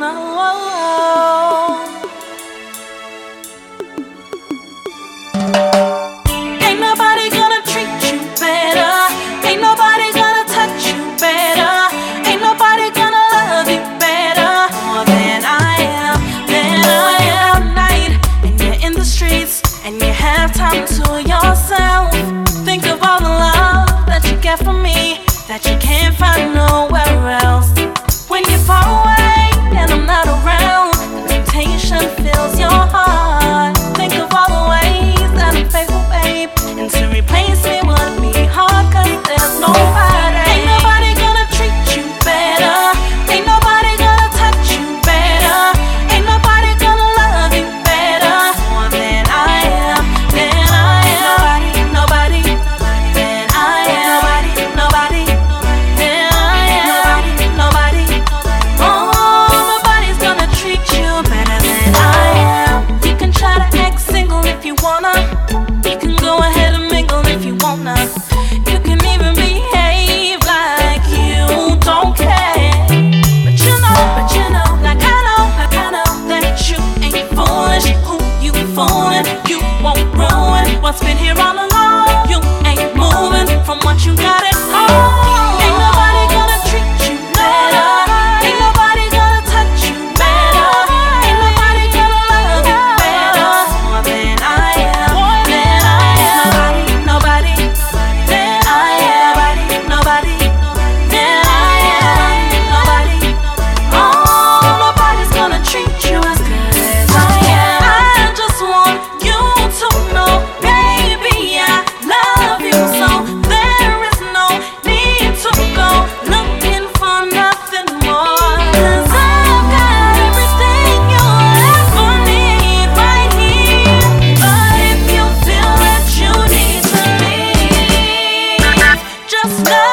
Ain't nobody gonna treat you better. Ain't nobody gonna touch you better. Ain't nobody gonna love you better more than I am. Night and you're in the streets and you have time to yourself. Think of all the love that you get from me that you can't find nowhere else. When you're far away and I'm not around, the temptation fills your heart. Think of all the ways that I'm faithful, babe, and to replace me would be hard, 'cause there's nobody. Ain't nobody gonna treat you better. Ain't nobody gonna touch you better. Ain't nobody gonna love you better more than I am. Nobody than I am. Nobody than I am. Nobody. Oh, nobody's gonna treat you better than I am. You can try to act single if you wanna. You can go ahead and mingle if you wanna. You can even behave like you don't care. But you know, like I know that you ain't foolish. Who you fooling? You won't ruin what's been here all along. You ain't moving from what you got at home. Ain't nobody gonna treat you better. Ain't nobody gonna touch you better. Ain't nobody gonna love you better more than I am. Nobody than I am. Nobody than I am. Nobody. Oh, nobody's gonna treat you as good as I am. I just want you to know, baby, I love you so. There is no need to go looking for nothing more, 'cause I've got everything you'll ever need right here. But if you feel that you need to leave, just know